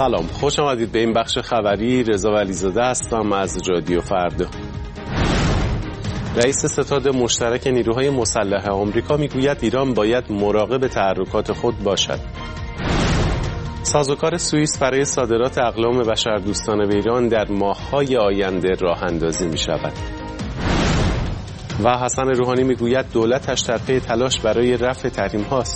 سلام، خوش آمدید به این بخش خبری. رضا ولیزاده هستم از رادیو فردا. رئیس ستاد مشترک نیروهای مسلح آمریکا میگوید ایران باید مراقب تحرکات خود باشد. سازوکار سوئیس برای صادرات اقلام بشردوستانه به ایران در ماه‌های آینده راه اندازی می شود. و حسن روحانی میگوید دولتش در پی تلاش برای رفع تحریم هاست.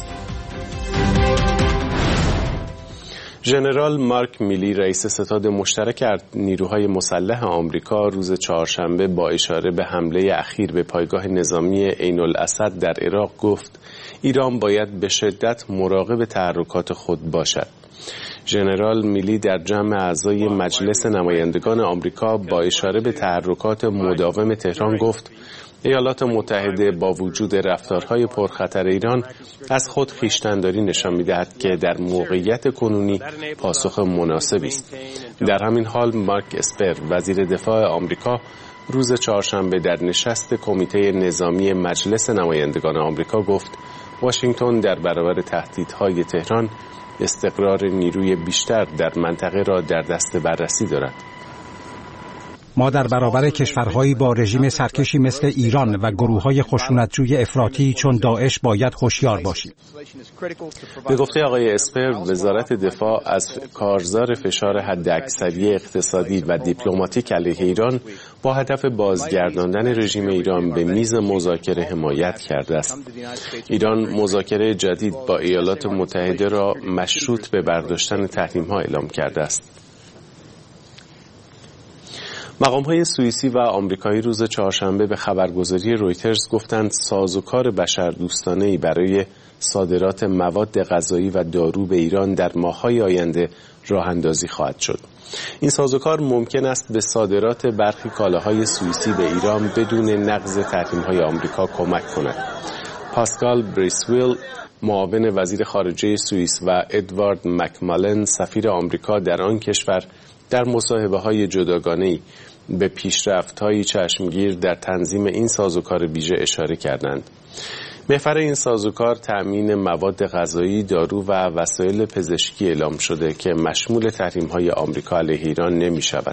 ژنرال مارک میلی رئیس ستاد مشترک نیروهای مسلح آمریکا روز چهارشنبه با اشاره به حمله اخیر به پایگاه نظامی عین الاسد در عراق گفت ایران باید به شدت مراقب تحرکات خود باشد. ژنرال میلی در جمع اعضای مجلس نمایندگان آمریکا با اشاره به تحرکات مداوم تهران گفت ایالات متحده با وجود رفتارهای پرخطر ایران از خود خویشتن‌داری نشان می‌دهد که در موقعیت کنونی پاسخ مناسبی است. در همین حال مارک اسپر وزیر دفاع آمریکا روز چهارشنبه در نشست کمیته نظامی مجلس نمایندگان آمریکا گفت واشنگتن در برابر تهدیدهای تهران استقرار نیروی بیشتر در منطقه را در دست بررسی دارد. ما در برابر کشورهایی با رژیم سرکشی مثل ایران و گروه‌های خشونتجوی افراطی چون داعش باید هوشیار باشیم. به گفته آقای اسپر، وزارت دفاع از کارزار فشار حداکثری اقتصادی و دیپلماتیک علیه ایران با هدف بازگرداندن رژیم ایران به میز مذاکره حمایت کرده است. ایران مذاکره جدید با ایالات متحده را مشروط به برداشتن تحریم‌ها اعلام کرده است. مقام‌های سوئیسی و آمریکایی روز چهارشنبه به خبرگزاری رویترز گفتند سازوکار بشردوستانه‌ای برای صادرات مواد غذایی و دارو به ایران در ماه‌های آینده راه اندازی خواهد شد. این سازوکار ممکن است به صادرات برخی کالاهای سوئیسی به ایران بدون نقض تحریم‌های آمریکا کمک کند. پاسکال بریسویل معاون وزیر خارجه سوئیس و ادوارد مکمالن سفیر آمریکا در آن کشور در مصاحبه‌های جداگانه‌ای به پیشرفت‌های چشمگیر در تنظیم این سازوکار ویژه اشاره کردند. محور این سازوکار تأمین مواد غذایی، دارو و وسایل پزشکی اعلام شده که مشمول تحریم‌های آمریکا علیه ایران نمی‌شود.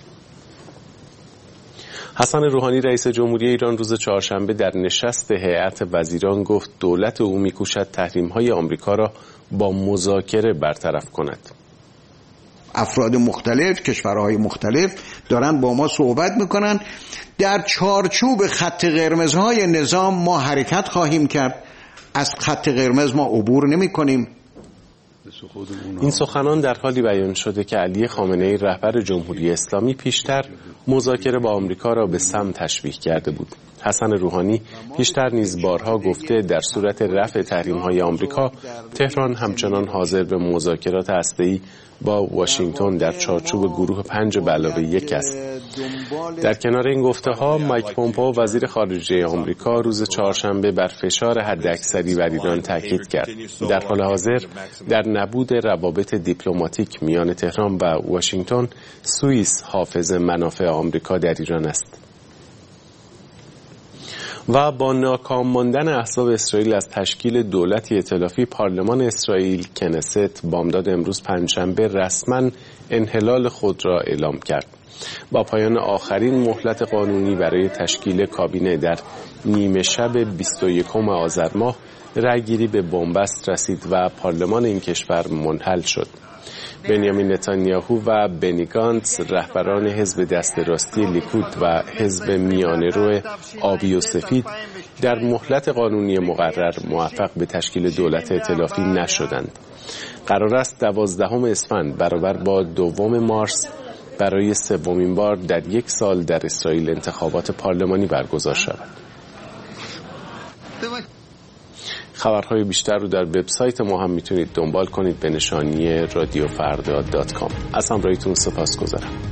حسن روحانی رئیس جمهوری ایران روز چهارشنبه در نشست هیئت وزیران گفت دولت او می‌کوشد تحریم‌های آمریکا را با مذاکره برطرف کند. افراد مختلف، کشورهای مختلف دارن با ما صحبت میکنن. در چارچوب خط قرمزهای نظام ما حرکت خواهیم کرد. از خط قرمز ما عبور نمی کنیم. این سخنان در حالی بیان شده که علی خامنه‌ای رهبر جمهوری اسلامی پیشتر مذاکره با آمریکا را به سم تشبیه کرده بود. حسن روحانی پیشتر نیز بارها گفته در صورت رفع تحریم‌های آمریکا تهران همچنان حاضر به مذاکرات هسته‌ای با واشنگتن در چارچوب گروه 5+1 است. در کنار این گفته‌ها مایک پومپئو وزیر خارجه آمریکا روز چهارشنبه بر فشار حداکثری بر ایران تاکید کرد. در حال حاضر در نبود روابط دیپلماتیک میان تهران و واشنگتن، سوئیس حافظ منافع آمریکا در ایران است. و با ناکام ماندن احزاب اسرائیل از تشکیل دولتی ائتلافی، پارلمان اسرائیل کنست بامداد امروز پنجشنبه رسما انحلال خود را اعلام کرد. با پایان آخرین مهلت قانونی برای تشکیل کابینه در نیمه شب 21 آذر ماه رأیگیری به بنبست رسید و پارلمان این کشور منحل شد. بنیامین نتانیاهو و بنی گانتز رهبران حزب دست راستی لیکود و حزب میانه‌رو آبی و سفید در مهلت قانونی مقرر موفق به تشکیل دولت ائتلافی نشدند. قرار است 12 اسفند برابر با 2 مارس برای 3مین بار در 1 سال در اسرائیل انتخابات پارلمانی برگزار شود. خبرهای بیشتر رو در وبسایت ما هم میتونید دنبال کنید به نشانی radiofardad.com. از همراهیتون سپاسگزارم.